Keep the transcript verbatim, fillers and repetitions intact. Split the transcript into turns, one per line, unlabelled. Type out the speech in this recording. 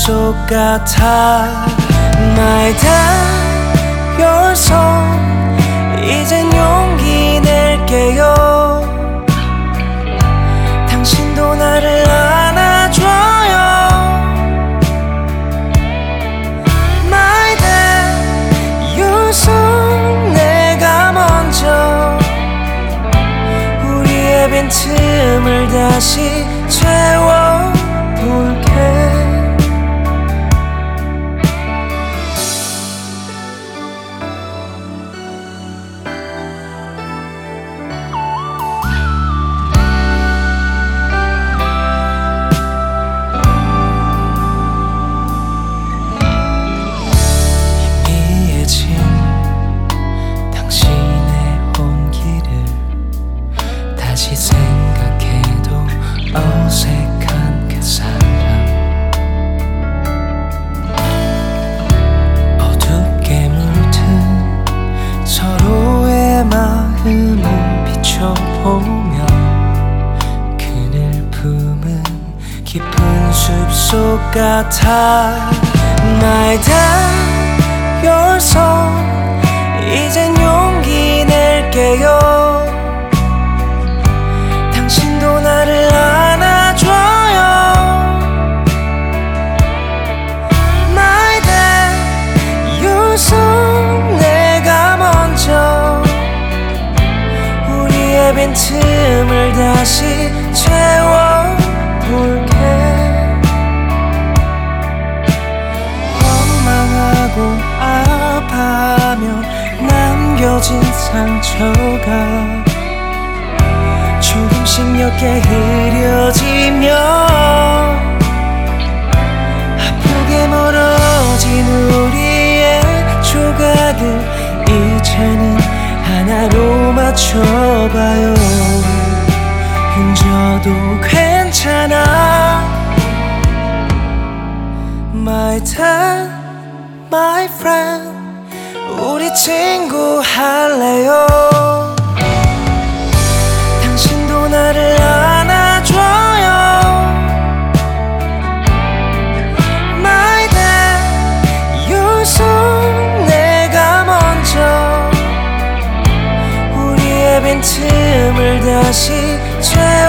숲속 같아. My time, your song. 이젠 용기 낼게요. 당신도 나를 안아줘요. My day, your song. 내가 먼저 우리의 빈틈을 다시 채워볼게. 다시 생각해도 어색한 그 사람. 어둡게 물든 서로의 마음을 비춰보며 그늘 품은 깊은 숲속 같아. My time, your song. 이젠 용기 낼게요. 당신도 나를 안아줘요. My day, your song. 내가 먼저 우리의 빈틈을 다시 채워볼게. 원망하고 아파하며 남겨진 상처가 조금씩 몇 개 흐려지며 아프게 멀어진 우리의 조각을 이제는 하나로 맞춰봐요. 흔져도 괜찮아. My time, my friend. 우리 친구 할래요. 당신도 나를 안아줘요. My day, your song. 내가 먼저 우리의 빈틈을 다시 채워